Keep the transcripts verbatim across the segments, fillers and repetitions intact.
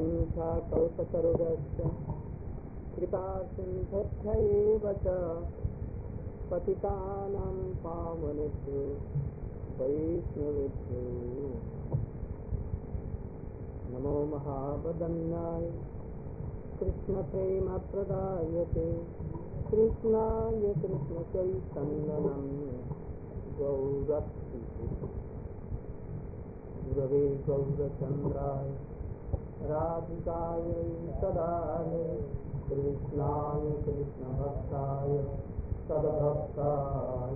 वाञ्छाकल्पतरुभ्यश्च कृपासिन्धुभ्यैव च पतितानां पावनेभ्यो वैष्णवेभ्यो नमो महावदन्याय कृष्णप्रेमप्रदायते कृष्णाय कृष्णचैतन्यनाम्ने गौरक्षिते गुरवे गौरचन्द्राय राधिकायै सदाय कृष्णाय कृष्णभक्ताय सद्भक्ताय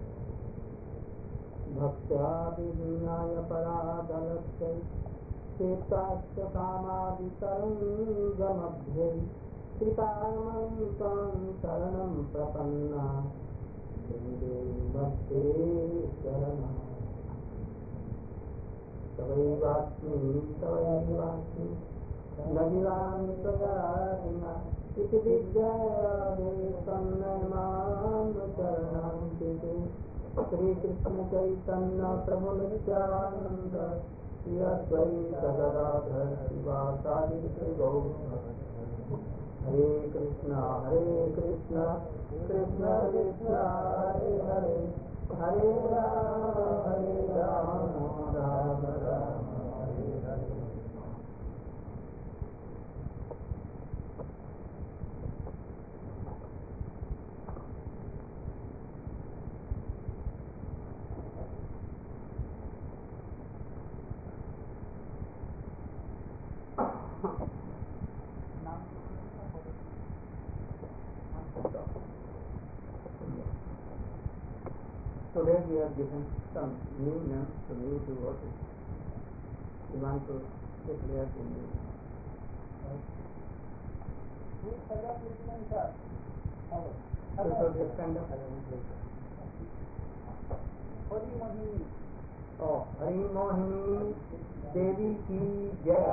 भक्त्या विज्ञाय पराधलक्ष्यै तीर्थाश्च कामादितरङ्गमध्ये कृपामन्तं शरणं प्रपन्ना वन्दे भक्ते शरणम् तवैवास्मि तवैवास्मि न गिरामि त्वया इति विद्यायादे तन्नयमां शरणं चिते श्रीकृष्ण चैतन्य प्रभु नित्यानन्द श्री अद्वैत गदाधर शिवासादि गौर हरे कृष्णा हरे कृष्णा कृष्ण कृष्ण हरे हरे हरे राम हरे Ram Ram Ram Hare Hare. Today we are given some new names to new devotees. We want to declare the name. Who is Sarah Krishna? So they stand up. Hari Mohini. Oh, Hari Mohini Devi ki jai.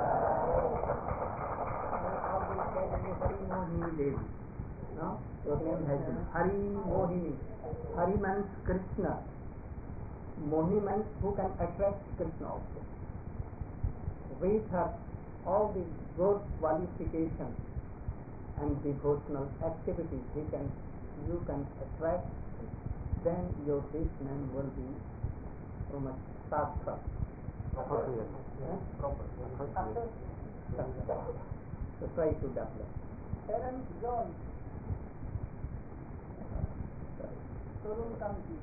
Always say Hari Mohini Devi. No? Your name has been Hari Mohini. Hari means Krishna. Mohini means who can attract Krishna also. With her all the good qualifications and devotional activities he can, you can attract, then your this name will be so much sarthak. Appropriate. Proper. So try to develop. Parents John. Tarun Kanti.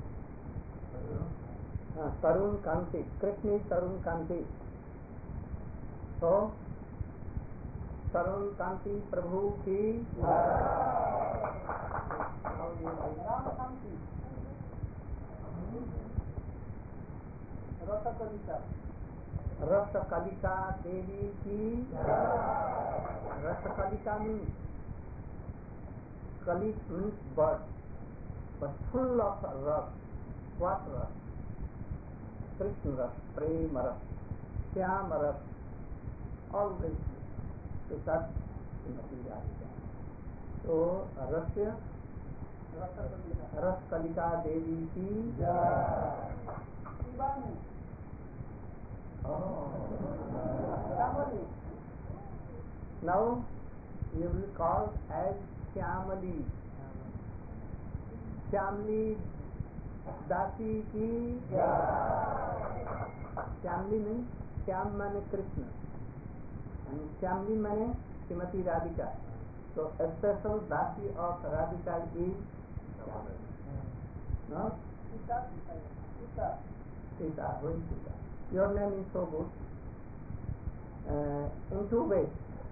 Uh, Tarun Kanti. Krishna is Tarun Kanti. So, Tarun Kanti Prabhu ki Ram Kanti. Rasa Kalika. Rasa Kalika Devi ki Rasa Kalika means Kalik means bird, but full of ras. What ras? Krishna ras, Prema ras, Shyama ras, always to touch Srimati Radhika. So, Rasya Ras Kalika Devi ki Shivani. Oh. Now you will call as Shyamali. Shyamali Dasi ki Shyamali means Shyam means Krishna and Shyamali means Srimati Radhika. So a special Dasi of Radhika is no? Sita. Sita. Sita. Sita. Your name is so good. Uh, in two ways.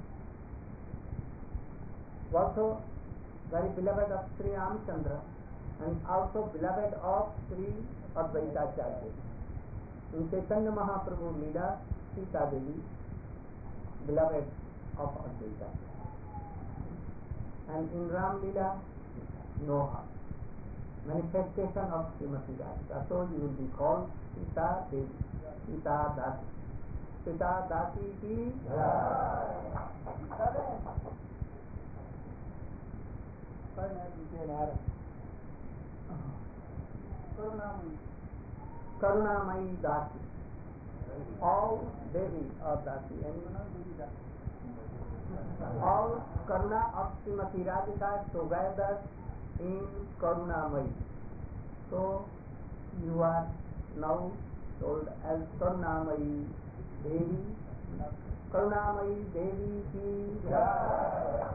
Also very beloved of Sri Ramchandra and also beloved of Sri Advaita Acharya. In Chaitanya Mahaprabhu Leela, Sita Devi, beloved of Advaita. And in Ram Leela, Noha, manifestation of Srimati Radhika. So you will be called Sita Devi, Sita Dasi. Sita Dasi ki Karunamayi. Karunamayi Dasi. All Devi or Dasi. And all Karuna of Srimati Radhika together in Karunamai. So you are now told as Karunamai Devi. Karunamai Devi ki jai.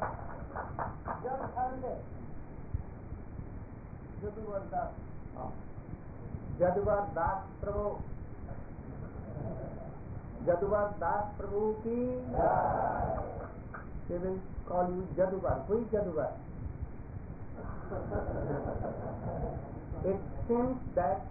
Jaduvar Das. Jaduvar Das Prabhu. Jaduvar Das Prabhu ki jai. They will call you Jaduvar. Who is Jaduvar? It seems that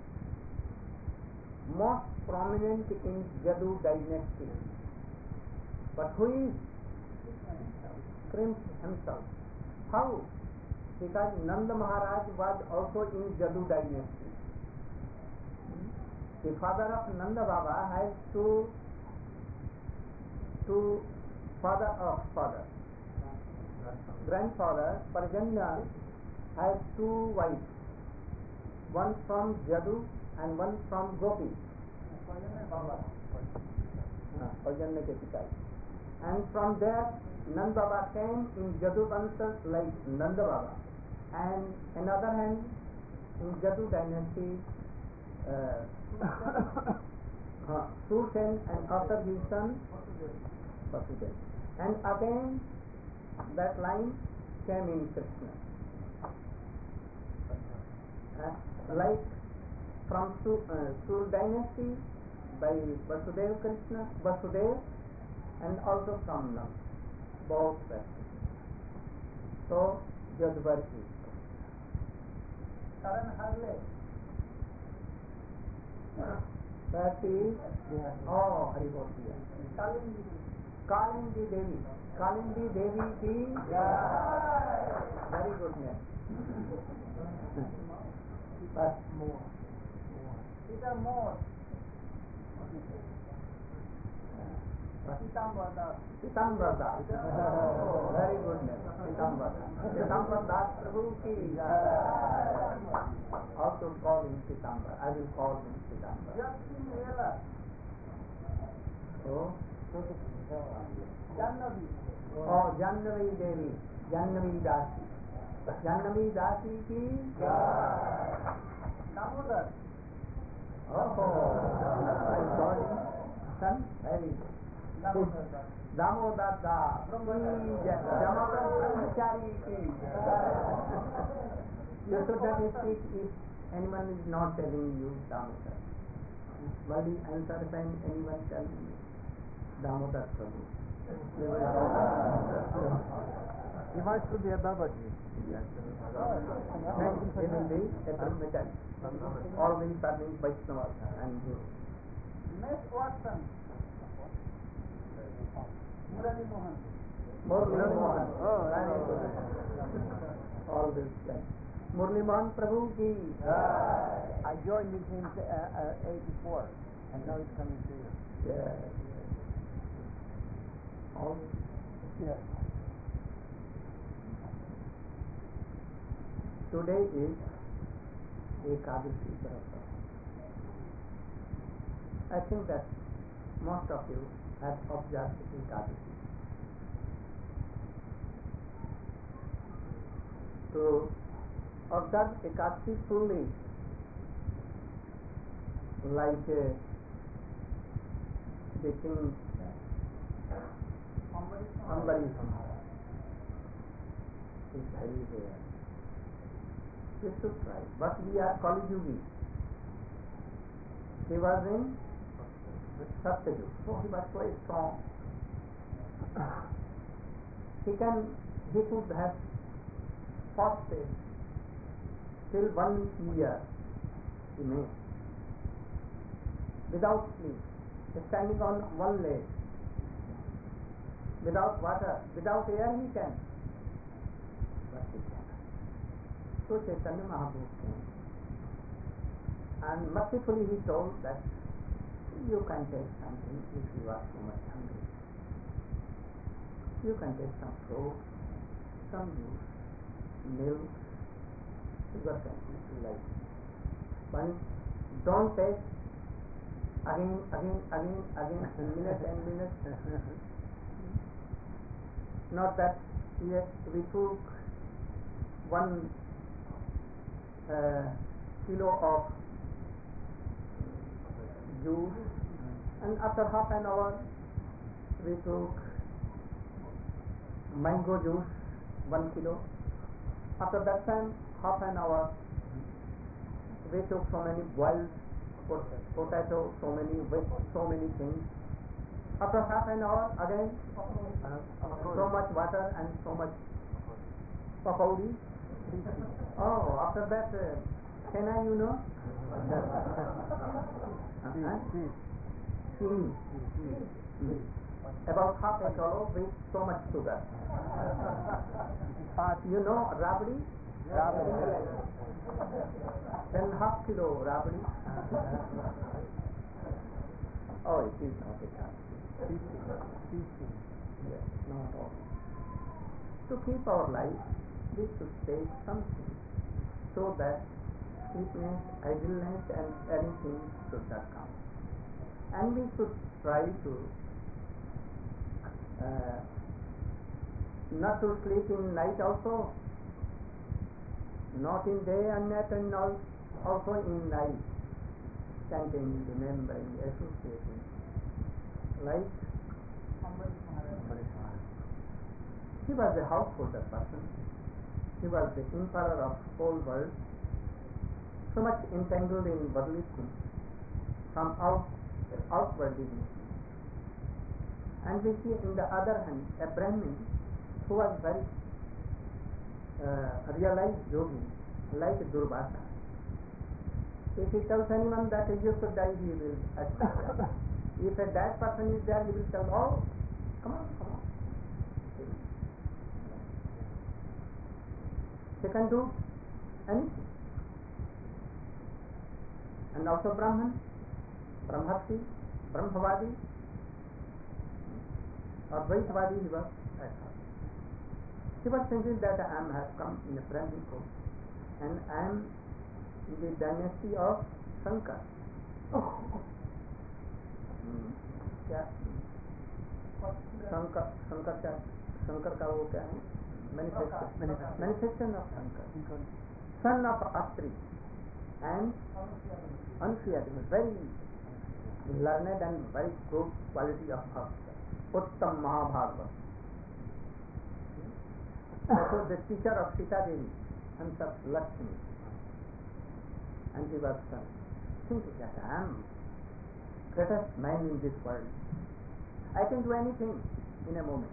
most prominent in Jadu dynasty. But who is? Prince himself. How? Because Nanda Maharaj was also in Jadu dynasty. The father of Nanda Baba has two, two father of father. Grandfather Parjanya has two wives, one from Jadu and one from Gopi. Parjanya ke pita. And from there Nanda Baba came in Jadu Vansha like Nanda Baba. And another hand in Jadu dynasty uh, Sursen, and after his son Vasudeva. And again that line came in Krishna. Uh, like from Sur, uh, Sur dynasty by Vasudeva Krishna, Vasudeva, and also from Nanda, both persons. So Jaduvar is. Karan Harle. That is, oh, Hari Bol. Kalindi. Kalindi Devi. Kalindi Devi ki jai. Very good name. But more. These are more. Pitambar Das. Pitambar Das. Very good name. Pitambar Das. Pitambar Das Prabhu ki jai. Also call him Pitambar. I will call him Pitambar. So, Jannavi. Oh, Jannavi Devi. Jannavi Dasi. Jannavi Dasi ki jai. Damodar. Oh, I saw him. Son, very good. Damodar Das. Damodar Brahmachari ki jai. You should that speak if anyone is not telling you Damodar. What is answer when anyone tells you Damodar Prabhu? He wants to be a Babaji. Yes. Next he will be a Brahmachari. Always serving Vaishnavas and Guru. Miss Watson. Murali Mohan. Murali Mohan. Oh, very good. Always that. Murali Mohan Prabhu ki. I joined with him uh, uh, eighty-four, and now he's coming to you. Yes. Always. Yes. Today is Ekadashi Vrata. I think that most of you have observed Ekadashi. To observe Ekadashi fully, like uh, taking somebody is very rare. We should try. But we are Kali Yugi. He was in Satyajug, so he was quite strong. He can, he could have fasted till one year, he may, without sleep, standing on one leg, without water, without air he can. But he cannot. So Chaitanya Mahaprabhu came. And mercifully he told that you can take something if you are too much hungry. You can take some fruit, some juice, milk, sugar can if you like. But don't take again, again, again, again, minute and minute. Not that Yes, we took one uh, kilo of juice, and after half an hour we took mango juice, one kilo. After that time, half an hour, we took so many boiled pot- potato, so many with so many things. After half an hour, again, so much water and so much papaudi. Oh, after that, uh, can I, you know? uh-huh. Tea. Tea. About half a kilo with so much sugar. You know rabdi? Then half kilo rabdi. Oh, it is not a car. Yes, not all. To keep our life, we should take something so that sleepiness, idleness, and anything should not come. And we should try to uh, not to sleep in night also, not in day and night, and not also in night, chanting, remembering, associating. Like he was a householder person, he was the emperor of whole world, so much entangled in worldly things from out, outward dignity. And we see in the other hand a Brahmin who was very uh, realized yogi, like Durvasa. If he tells anyone that you should die, he will accept. If a dead person is there, he will tell, oh, come on, come on. He can do anything. And also Brahman, Brahmhatti, Brahmavadi, or Vaishvadi he was. He was thinking that I am have come in a Brahmin court and I am in the dynasty of Shankar. Hmm. क्या शंकर शंकर क्या शंकर का वो क्या है manifestation manifestation of Shankar son of Atri and Anusuya, very learned and very good quality of her. Uttam Mahabharata. Also the teacher of Sita Devi, Hansat Lakshmi. And he was uh, thinking that I am greatest man in this world. I can do anything in a moment.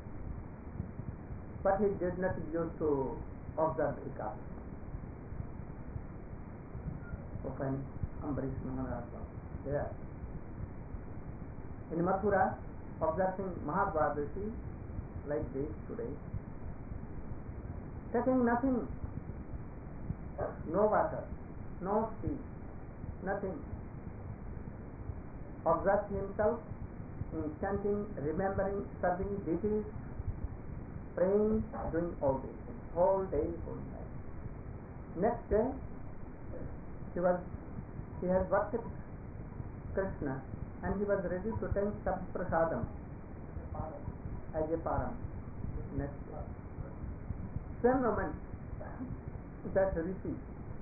But he did not use to observe Vikas. So when Ambarish Maharaj was there, in Mathura, observing Mahadvadashi like this today, taking nothing, no water, no tea, nothing, observed himself in chanting, remembering, serving deities, praying, doing all these things, whole day, whole night. Next day, he was, he has worshipped Krishna, and he was ready to take Sabprasadam as a param. Next day. Same moment, that Rishi,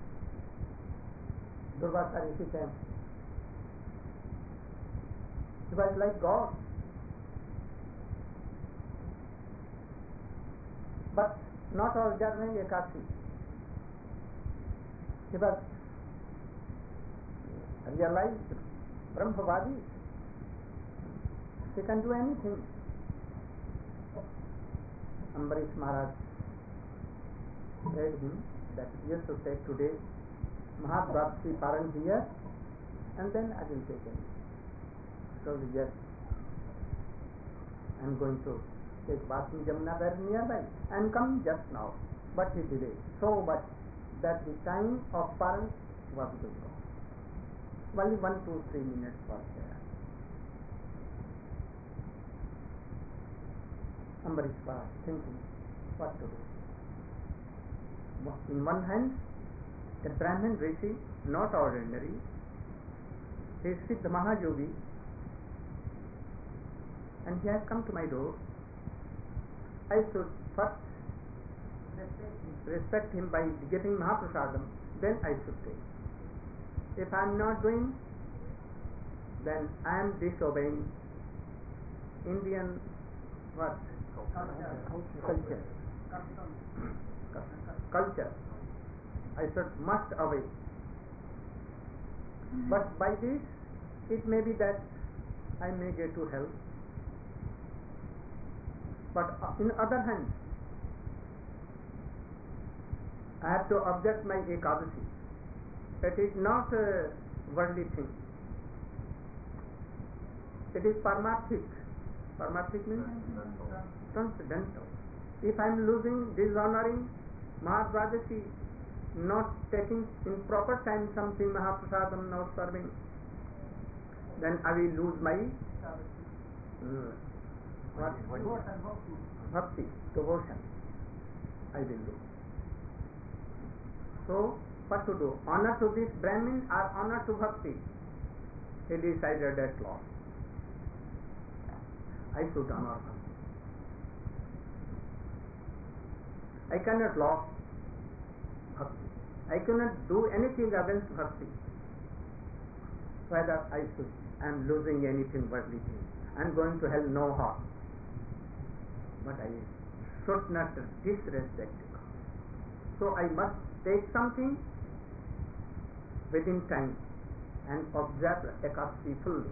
Durvasa Rishi came. He was like God. But not observing Ekasi. He was realized Brahmavadi. He can do anything. Ambarish Maharaj said him that you should take today Mahabharati Paran here, and then I will take it. So yes, I am going to take bath in Jamuna very nearby and come just now. But he delayed so much that the time of Paran was going on. Only one, two, three minutes was there. Ambarish was thinking what to do. In one hand, a Brahmin Rishi, not ordinary, he is Siddha Mahayogi, and he has come to my door, I should first respect him by getting Mahaprasadam, then I should take. If I am not doing, then I am disobeying Indian what? Culture. Culture. I should must obey. But by this, it may be that I may get to hell. But in other hand, I have to object my Ekadasi. It is not a worldly thing. It is paramarthik. Paramarthik means transcendental. If I am losing, dishonoring Mahadvajasi, not taking in proper time something Mahaprasadam, not serving, then I will lose my uh, what? Bhakti, devotion. I will lose. So, what to do? Honor to this Brahmin or honor to Bhakti? He decided at last. I should honor him. I cannot lose Bhakti. I cannot do anything against Bhakti. Whether I should, I am losing anything worldly thing. I am going to hell, no harm. But I should not disrespect it. So I must take something within time and observe Ekadasi fully.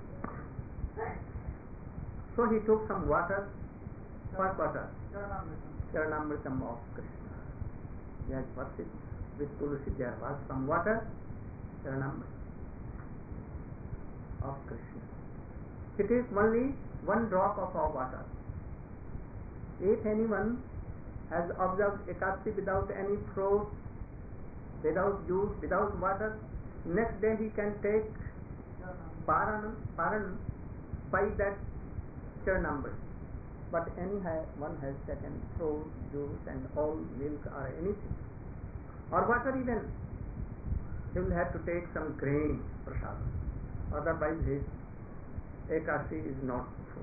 So he took some water. What water? Charanamritam of Krishna. He has worshipped with Tulsi. There was some water. Charanamritam of Krishna. It is only one drop of our water. If anyone has observed Ekadasi without any fruit, without juice, without water, next day he can take paran, paran by that Charanamrita. But anyhow, one has taken fruit, juice and all milk or anything, or water even, he will have to take some grain prasad. Otherwise his Ekadasi is not full.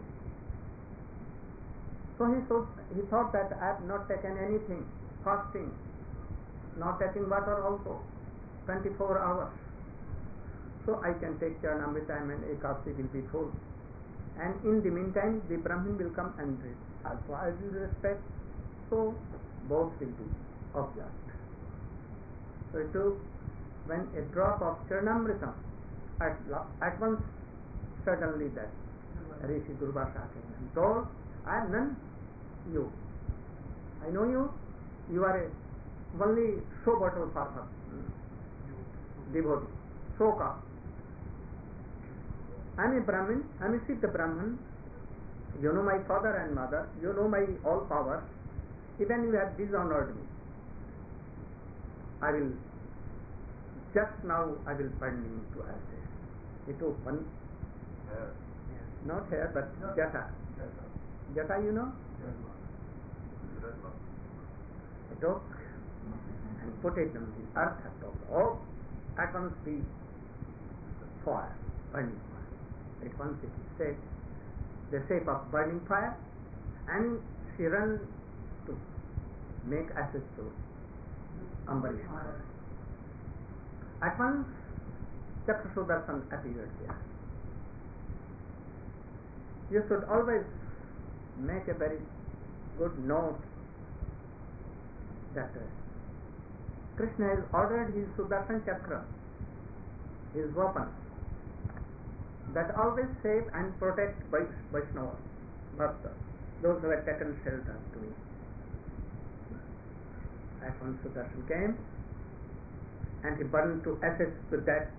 So he thought, he thought that I have not taken anything, fasting, not taking water also, twenty-four hours. So I can take Charanamrita and Ekadasi will be full. And in the meantime, the Brahmin will come and drink. Also, I will respect, so both will be observed. So it took, when a drop of Charanamrita, at, at once, suddenly that Rishi Durvasa came and told, I am none, you. I know you, you are a only show bottle for her, devotee, show cause. I am a Brahmin, I am a Siddha Brahman, you know my father and mother, you know my all powers, even you have dishonored me. I will, just now I will burn you to ashes. It took one, Hair. not hair but No. jata. Jata you know? It took and put it on the earth at top. Oh, at once the fire, burning fire. At once it is said, the shape of burning fire, and she ran to make access to Ambarish Maharaj. At once Chakra Sudarshan appeared there. You should always make a very good note that uh, Krishna has ordered his Sudarshan Chakra, his weapon, that always save and protect Vaishnavas, Bhaktas, those who have taken shelter to me. At once Sudarshan came and he burned to ashes with that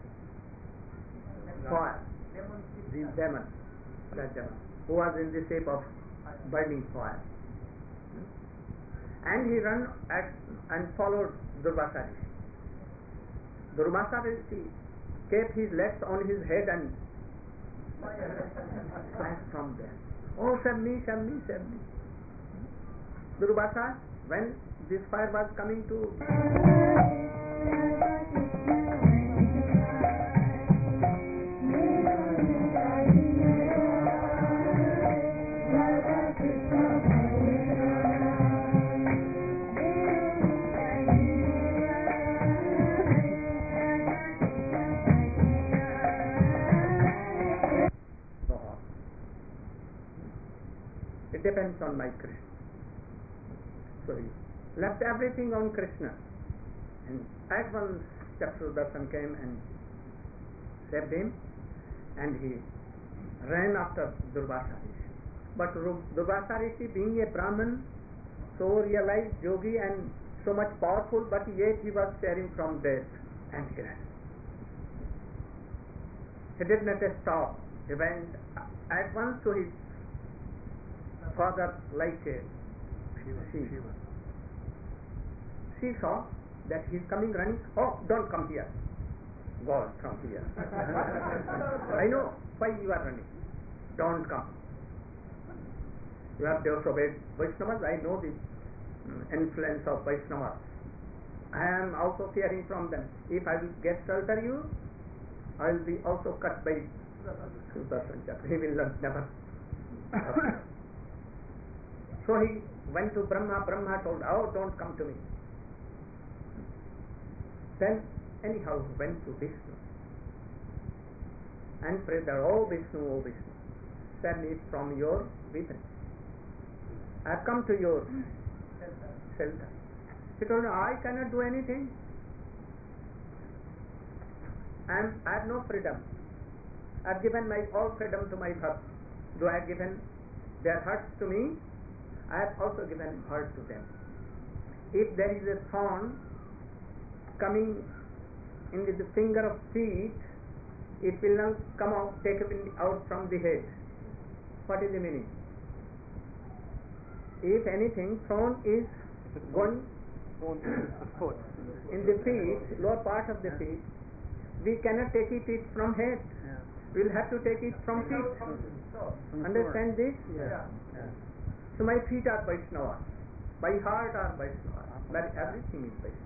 fire, the demon, that demon, who was in the shape of burning fire. And he ran at and followed Durvasa Rishi. Durvasa Rishi kept his legs on his head and flashed from there. Oh, save me, save me, save me. Durvasa, when this fire was coming to depends on my Krishna. So he left everything on Krishna. And at once Chaksudarshan came and saved him, and he ran after Durvasa Rishi. But Durvasa Rishi, being a Brahman, so realized yogi and so much powerful, but yet he was staring from death, and he ran. He did not stop. He went at once to his father like a she. She saw that he is coming running. Oh, don't come here. Go on from here. I know why you are running. Don't come. You have disobeyed Vaishnavas. I know the influence of Vaishnavas. I am also fearing from them. If I will get shelter you, I will be also cut by Sudarshan Chakra. He will never. So he went to Brahma. Brahma told, oh, don't come to me. Then anyhow he went to Vishnu and prayed that, oh Vishnu, oh Vishnu, save me from your weapon. I have come to your shelter. He told me, I cannot do anything. I, am, I have no freedom. I have given my all freedom to my bhakts. Though I have given their hearts to me, I have also given heart to them. If there is a thorn coming in the finger of feet, it will not come out, take it out from the head. What is the meaning? If anything, thorn is going in the feet, lower part of the feet, we cannot take it, it from head. Yeah. We will have to take it from feet. Understand this? Yeah. Yeah. So my feet are Vaishnavas, my heart are Vaishnavas, but everything is Vaishnava.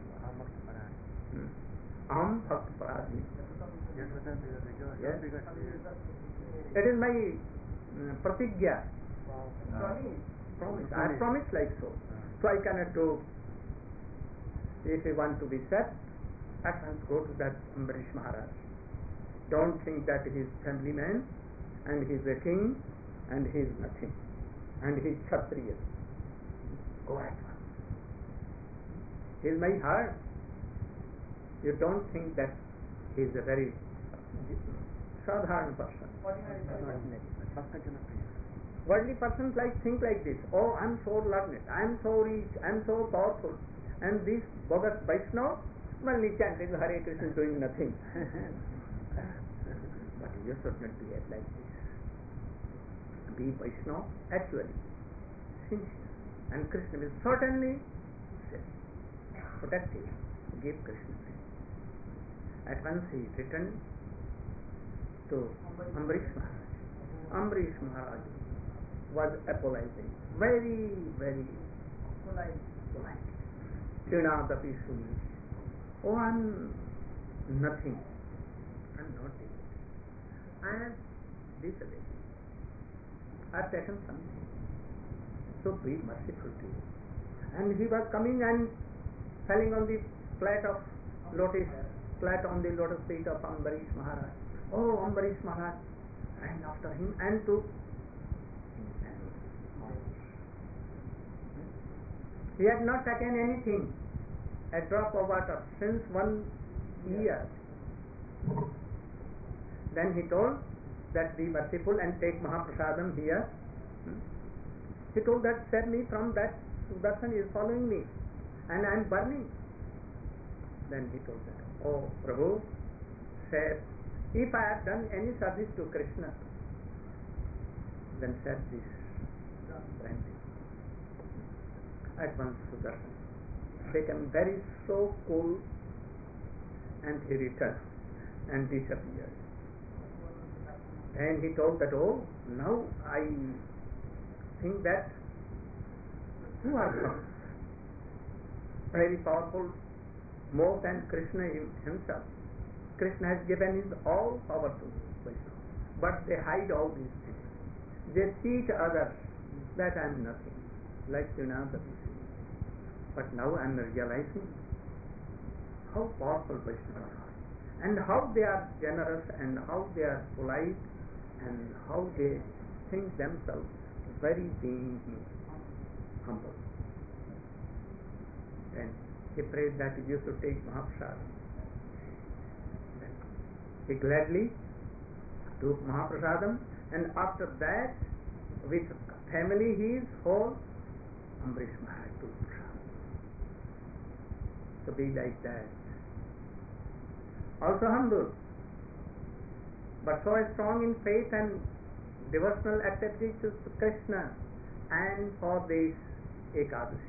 Aham Bhakta Paradhi. Yes. It is my uh, pratigya. Promise. I have promised like so. So I cannot do. If you want to be set, at once go to that Ambarish Maharaj. Don't think that he is family man and he is a king and he is nothing and he is Kshatriya. Go at once. He is my heart. You don't think that he is a very sadharan person. Worldly persons like think like this. Oh, I am so learned, I am so rich, I am so powerful, and this bogus Vaishnava, well, he chanting Hare Krishna doing nothing. But you should not behave like this. Be Vaishnava actually sincere, and Krishna will certainly protect you. Give Krishna. At once he returned to Ambarish Maharaj. Ambarish Maharaj was apologizing very, very polite. polite. Srinadapi Suni. Oh, I am nothing. I am not doing it. I am disobeyed. I have taken something. So be merciful to you. And he was coming and falling on the flat of lotus, flat on the lotus feet of Ambarish Maharaj. Oh, Ambarish Maharaj ran after him and took. He had not taken anything, a drop of water, since one year. Then he told that be merciful and take Mahaprasadam here. He told that save me from that Sudarshan is following me and I am burning. Then he told that, oh Prabhu, save, if I have done any service to Krishna, then save this brandy. At once Sudarshan became very so cool and he returned and disappeared. And he told that, oh, now I think that who are come? Very powerful, more than Krishna himself. Krishna has given his all power to Vaishnava, but they hide all these things. They teach others that I am nothing, like Srinadapi. But now I am realizing how powerful Vaishnavas are, and how they are generous, and how they are polite, and how they think themselves very being humble. And he prayed that you should take Mahaprasad. He gladly took Mahaprasadam, and after that, with family, he is whole. Ambrish Maharaj took Prasad. So be like that. Also humble, but so strong in faith and devotional activity to Krishna, and for this Ekadashi.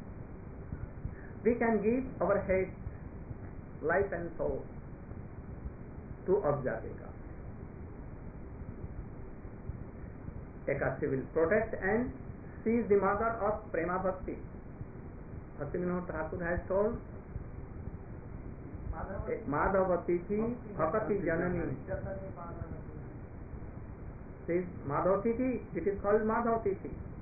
We can give our head, life and soul to observe Ekadashi. Ekadashi will protect and she is the mother of Prema Bhakti. Bhakti Vinod Thakur has told, Madhavati thi Bhakti Janani. She is Madhavati, it is called Madhavati.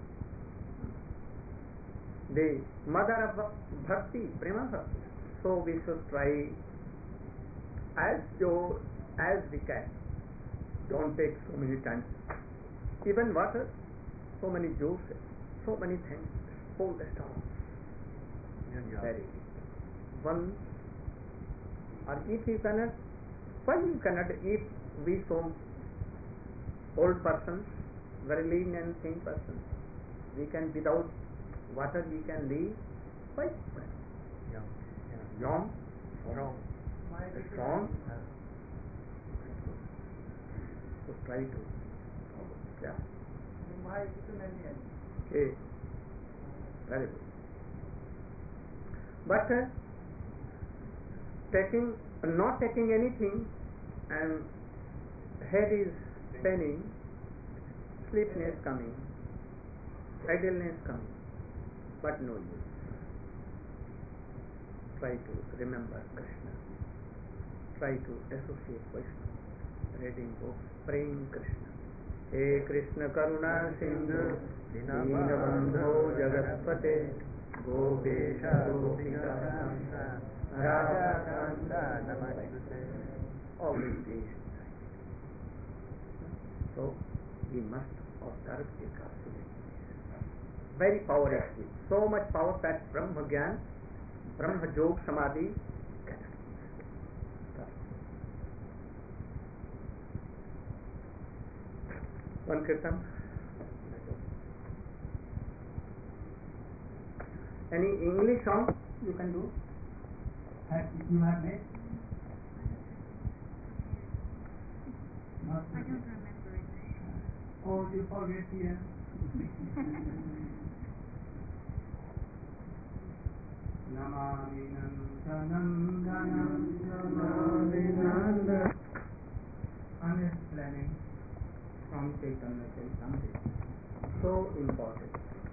The mother of Bhakti, Prema Bhakti. So we should try as your, as we can. Don't take so many times. Even water, so many juices, so many things, hold the stone. Very one, or if you cannot, why you cannot, if we so old persons, very lean and thin persons, we can without water we can live, why? Young. Young, Strong. strong, so try to follow. Yeah. Okay. Very good. But uh, taking, not taking anything, and head is spinning, sleepiness coming, idleness coming, but no use. Try to remember Krishna. Try to associate Vaishnava, reading books, praying Krishna. He Krishna Karuna Sindhu Dinabandho Jagatpate Gopesha Gopika Radha Kanta Namastate. Always these. So we must observe Ekadashi. Very powerful. So much power that Brahma Gyan, Brahma Jog Samadhi cannot. One kirtan. Any English song you can do? Have, you have made? Not I don't remember it. Or you forget here. Namami Nandanandanam Namami Nandanam. Unexplaining from Chaitanya Charitamrita. So important.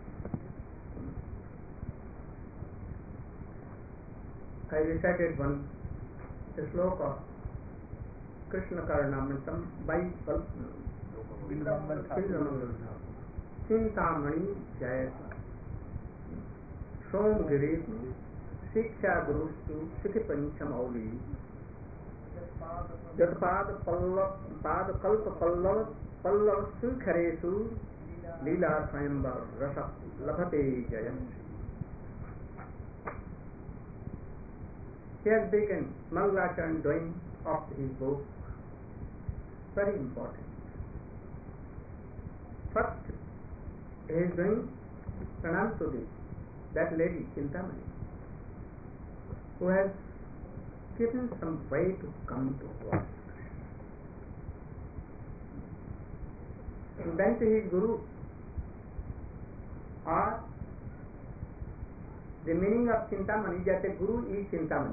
I recited one sloka of Krishna Karnamritam by Bilvamangal. Chintamani Jayasa Som Giritu Shiksha Gurustu Sikhi Panchamauli Yatpad Pad Kalpa Pallav Pallav Sukharesu Lila Swayambar Rasa Labhate Jayam. He has begun Mangalacharan doing of his book. Very important. First, he is doing pranam to this, that lady Chintamani, who has given some way to come to worship. He went to his Guru, or the meaning of Chintamani, that the Guru is Chintamani.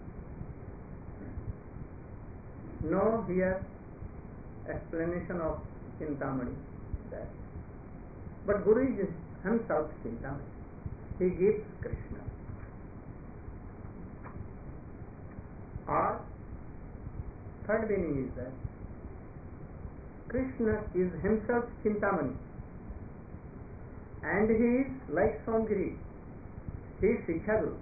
No here explanation of Chintamani there. But Guru is himself Chintamani. He gives Krishna. Or third meaning is that Krishna is himself Chintamani, and he is like Somgiri. He is Shiksha Guru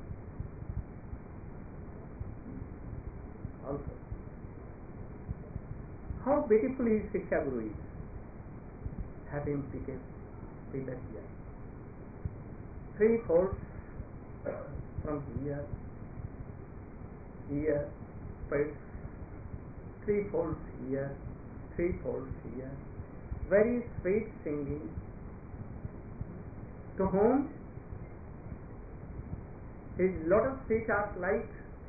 also. How beautiful his Shiksha Guru is. Having become feeder here. Three folds from here, here, spreads. Three folds here, three folds here. Very sweet singing. To whom his lotus feet are like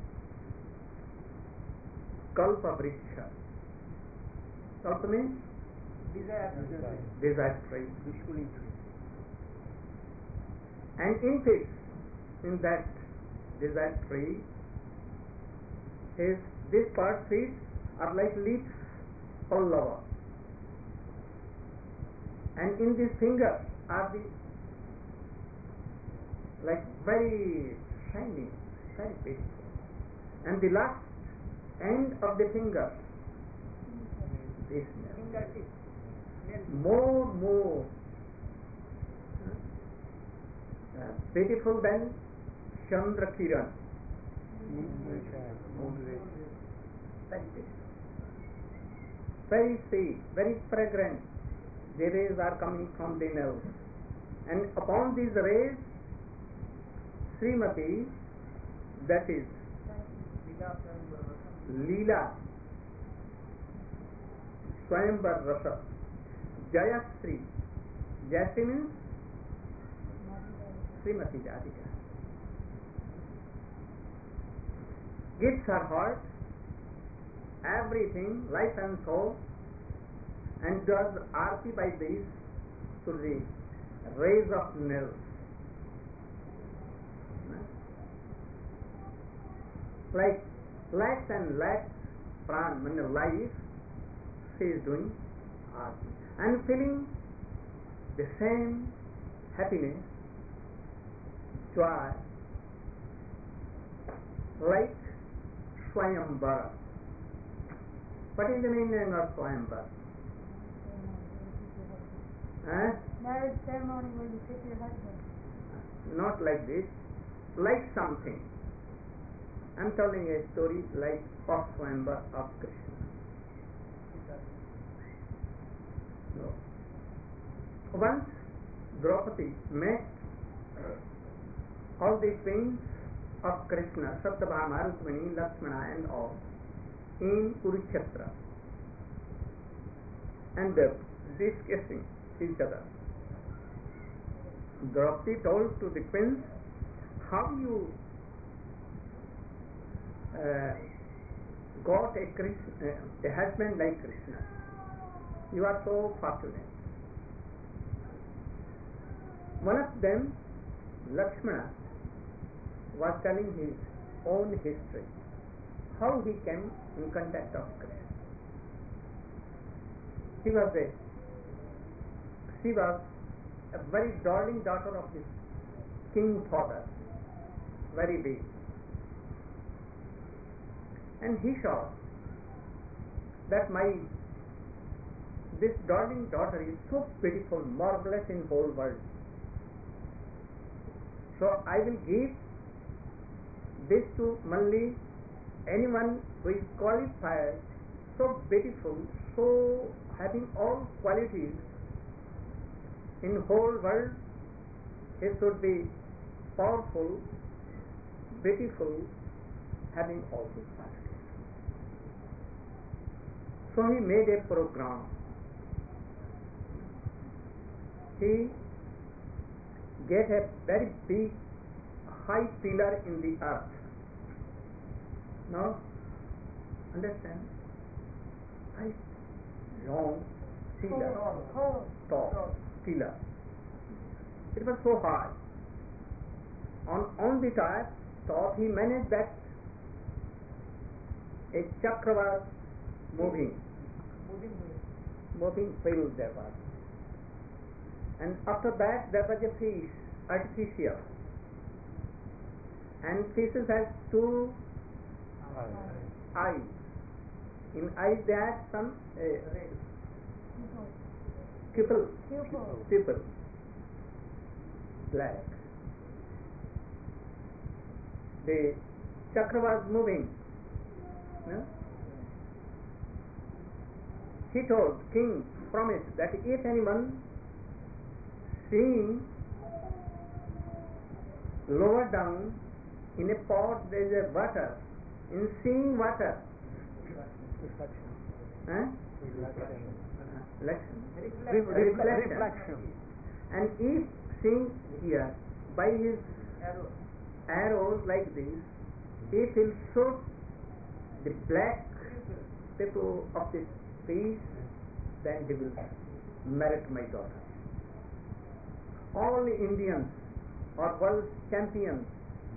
kalpa vriksha. Kalpa means Desire. desert tree. Vishuli tree. And in it, in that desert tree, his these part feet are like leaves pallava. And in this finger are the like very shining, very beautiful. And the last end of the finger, this Fingertip. more, more uh, beautiful than Chandra Kiran. Very beautiful. Very sweet, very fragrant. The rays are coming from the nose. And upon these rays, Srimati, that is Leela, Swayamvar Rasa, Jayasri. Jayasri means Srimati Radhika. Gives her heart, everything, life and soul, and does arti by this to the rays of Nil. Like lakhs and lakhs pran, meaning life, she is doing arti and feeling the same happiness, joy, like Swayamvara. What is the meaning of Swayamvara? Huh? Marriage ceremony where you pick your husband. Not like this, like something. I'm telling a story like of Swayamvara of Krishna. No. Once Draupadi met all the twins of Krishna, Satyabhama, Rukmini, Lakshmana and all in Kurukshetra, and they discussing each other. Draupadi told to the twins, how you uh, got a, Krishna, uh, a husband like Krishna. You are so fortunate. One of them, Lakshmana, was telling his own history, how he came in contact of Krishna. He was a she was a very darling daughter of his king father, very big. And he saw that my this darling daughter is so beautiful, marvelous in whole world. So I will give this to only anyone who is qualified, so beautiful, so having all qualities in whole world. He should be powerful, beautiful, having all these qualities. So he made a program. He get a very big high pillar in the earth. Now, understand? High, long pillar, tall pillar. It was so high. On on the top, top he managed that a chakra was moving, moving wheel there was. And after that there was a fish, artificial. And fishes has two eyes. In eyes they had some uh, pupil, Pupil. pupil, black. The chakra was moving. No? He told king, promised that if anyone seeing lower down in a pot there is a water. In seeing water, Reflection. huh? Reflection. Reflection. Re- Reflection. reflection. And if seeing here by his arrows like this, if he'll shoot the black people of this piece, then he will merit my daughter. All the Indians or world champions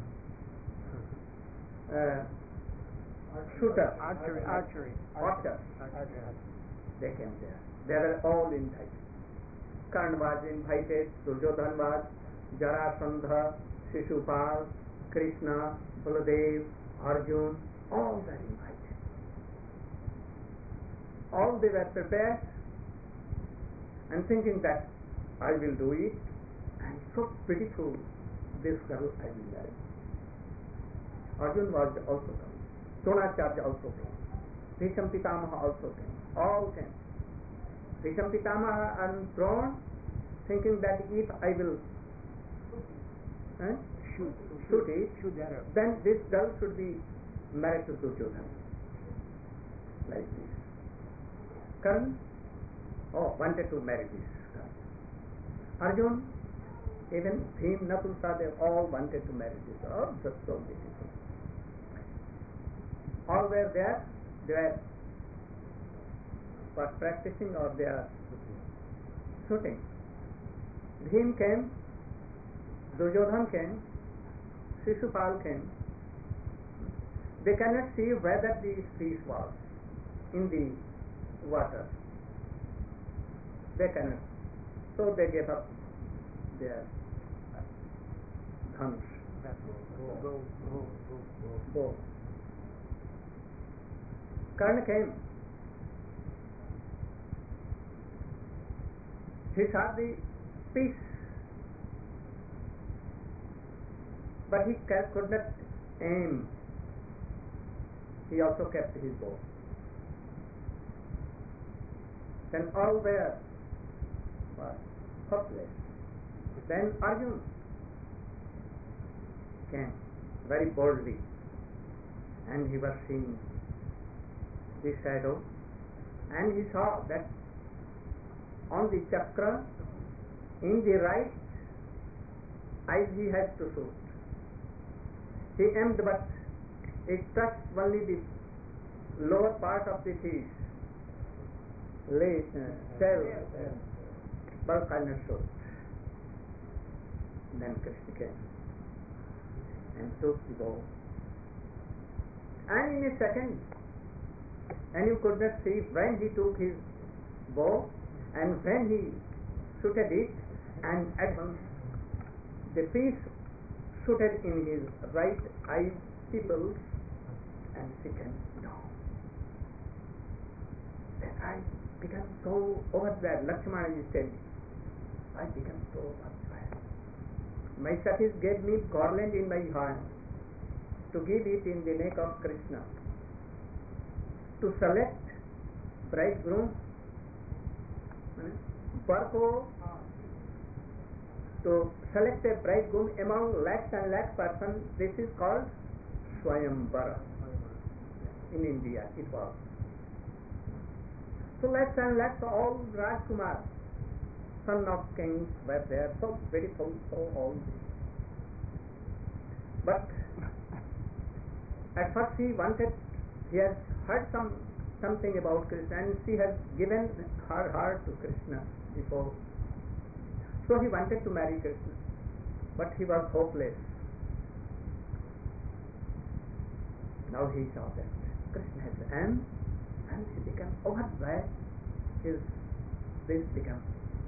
uh, shooters, Archery. Archery. archers, Archery. they came there. They were all invited. Karna was invited, Duryodhana was, Jarasandha, Shishupal, Krishna, Baladev, Arjun, all were invited. All they were prepared and thinking that I will do it, and so beautiful, this girl I will marry. Arjun was also coming. Dronacharya also came. Bhisham Pitamaha also came. All came. Bhisham Pitamaha and Drona thinking that if I will eh, Shoot. shoot it, Shoot the arrow. then this girl should be married to Duryodhana. Like this. Karna, oh, wanted to marry this girl. Arjun, even Bhim, Nakul, Sahadev, all wanted to marry this girl. Oh, just so beautiful. All were there, they were for practicing or they are shooting. Bhim came, Duryodhana came, Shishupal came. They cannot see whether the fish was in the water. They cannot. So they gave up their dhanush, Go, go, go, go, go. bow. Karna came. He saw the fish, but he ca- could not aim. He also kept his bow. Then all were was hopeless. Then Arjun came very boldly, and he was seeing the shadow, and he saw that on the chakra in the right eye he had to shoot. He aimed, but it touched only the lower part of the fish, lay, uh, shell, but cannot shoot. Then Krishna came and took the bow, and in a second, and you could not see when he took his bow and when he shooted it, and at once the piece shooted in his right eye pupils and sickened down. Then I became so overwhelmed. Lakshmana is telling, I became so overwhelmed. My Sakhis gave me garland in my hand to give it in the neck of Krishna, to select bridegroom, Barko, to select a bridegroom among lakhs and lakhs persons. This is called Swayamvara. In India it was. So lakhs and lakhs, all Rajkumar, son of kings, were there, so beautiful, so all this. But at first he wanted, he has heard some something about Krishna, and she has given her heart to Krishna before. So he wanted to marry Krishna, but he was hopeless. Now he saw that Krishna has aimed, and he became overwhelmed. His this became.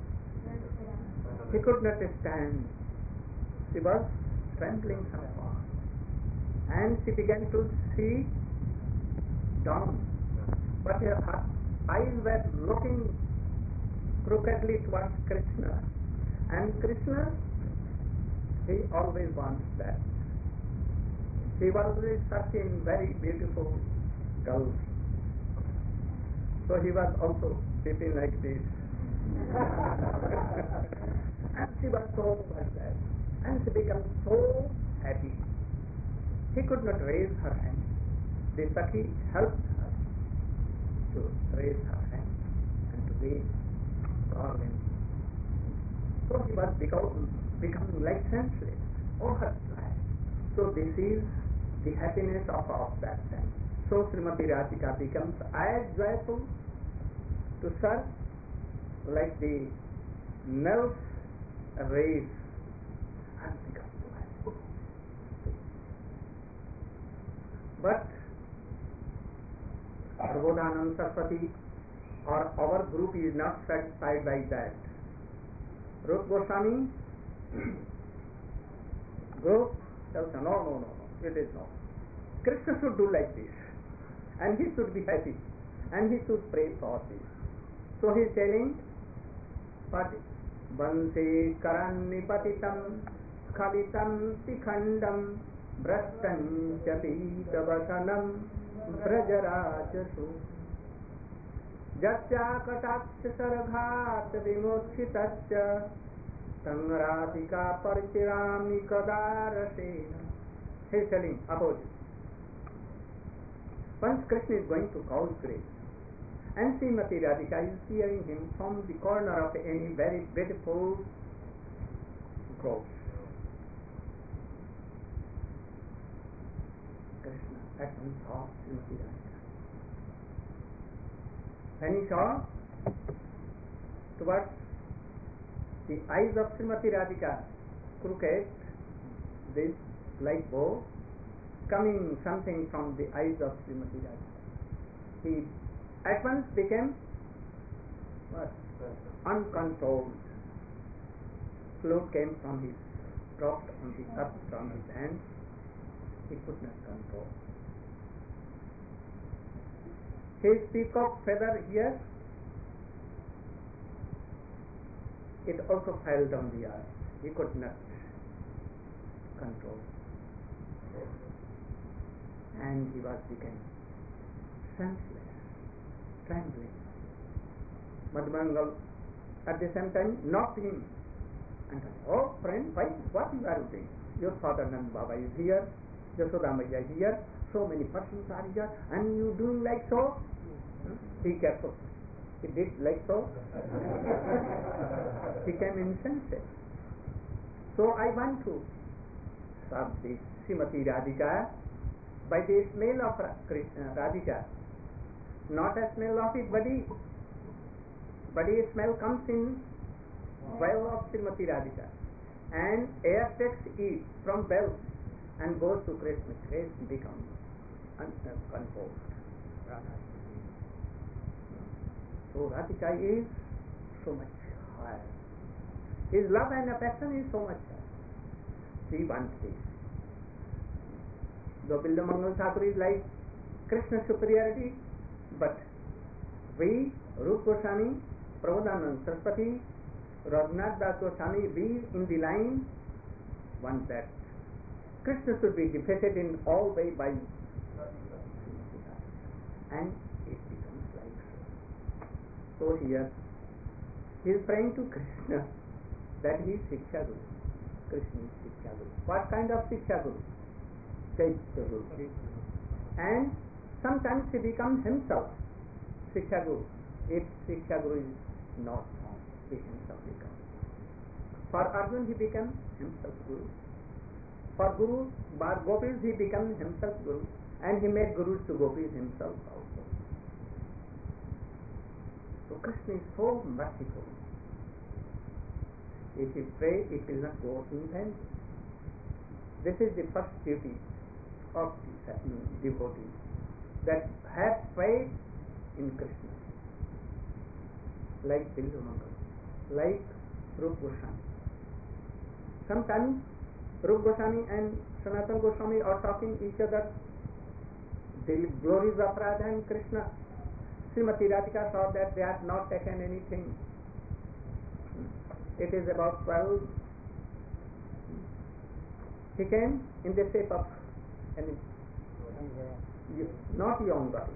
He could not stand. She was trembling somewhat, and she began to see down. But her eyes were looking crookedly towards Krishna, and Krishna, he always wants that. He was always searching very beautiful girls, so he was also sitting like this. And she was so much glad. And she became so happy. She could not raise her hand. The Sakhi helped her to raise her hand and to wave garland. So she was become, becoming like senseless. Oh, her glad. So this is the happiness of, of that time. So Srimati Radhika becomes as joyful to serve like the nerve rays and becomes joyful. But Prabodhanand Saraswati or our group is not satisfied by that. Rupa Goswami group tells no, no, no, no, it is not. Krishna should do like this, and he should be happy, and he should pray for this. So he is telling, but Vanse Karannipatitam Khalitam Tikhandam Brashtan Chapitavasanam Brajarajasu Jasya Kataksh Sarghat Vimokshitasya Tanradhika Parichirami Kadarasena. He is telling opposite. Once Krishna is going to cow's grave, and Srimati Radhika is hearing him from the corner of any very beautiful grove. Krishna at once saw Srimati Radhika. When he saw towards the eyes of Srimati Radhika crooked, this like bow, coming something from the eyes of Srimati Radhika, he at once became what? Uncontrolled. Float came from his, dropped on the earth from his hand. He could not control. His peacock feather here, it also fell down the earth. He could not control. And he was became senseless, trembling. Madhumangal at the same time knocked him and said, oh friend, why, what you are doing? Your father Nand Baba is here, Yashoda Maya is here, so many persons are here, and you doing like so? Hmm? Be careful. He did like so. Became insensate. So I want to serve this Srimati Radhika by the smell of Radhika, not a smell of his body. Body smell comes in well of Srimati Radhika, and air takes it from bells and goes to Krishna. Krishna becomes uncomposed. So Radhika is so much higher. His love and affection is so much higher. We want this. Gopinda Mangal Thakur is like Krishna's superiority, but we, Rupa Goswami, Prabodhanand Saraswati, Raghunath Das Goswami, we in the line want that Krishna should be defeated in all way by, and it becomes like so. So here he is praying to Krishna that he is Shiksha Guru. Krishna is Shiksha Guru. What kind of Shiksha Guru? Chaitya Guru. And sometimes he becomes himself Shiksha Guru. If Shiksha Guru is not found, he himself becomes. For Arjun he became himself Guru. For Guru, Bar Gopis he became himself Guru, and he made Gurus to Gopis himself also. So Krishna is so merciful. If you pray, it will not go in vain. This is the first duty of the devotees, that have faith in Krishna, like Bindu Mangal, like Rupa Goswami. Sometimes Rupa Goswami and Sanatana Goswami are talking each other the glories of Radha and Krishna. Srimati Radhika saw that they had not taken anything. It is about twelve. He came in the shape of an, not young but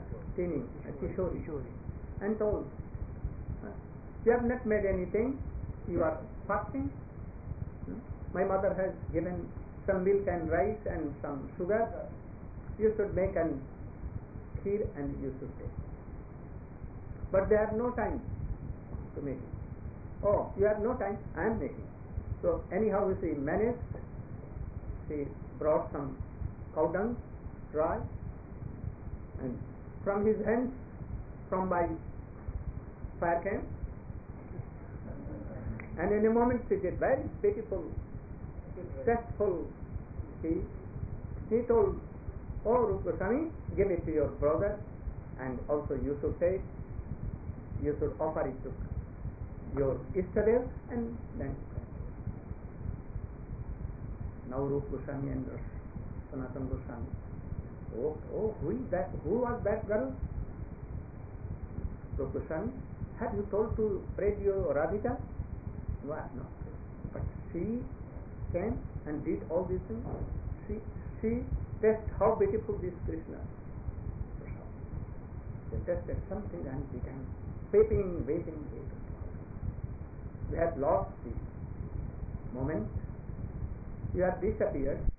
teeny, Kishori, and told, you have not made anything, you are fasting. Hmm? My mother has given some milk and rice and some sugar. You should make an kheer and you should take. But they have no time to make it. Oh, you have no time, I am making. So anyhow she managed. She brought some cow dung, dry, and from his hands, from my fire came, and in a moment she did very beautiful, tasteful tea. He told, "Oh, Rup Goswami, give it to your brother, and also you should take, you should offer it to your Ishtadev," and then now Rup Goswami and Sanatana Goswami. Oh, oh, who is that? Who was that girl? Rup Goswami, have you told to praise your Radhika? What? No. But she came and did all these things. She, she tested how beautiful this Krishna. They tested something and began weeping, weeping, weeping. We have lost the moment. You have disappeared.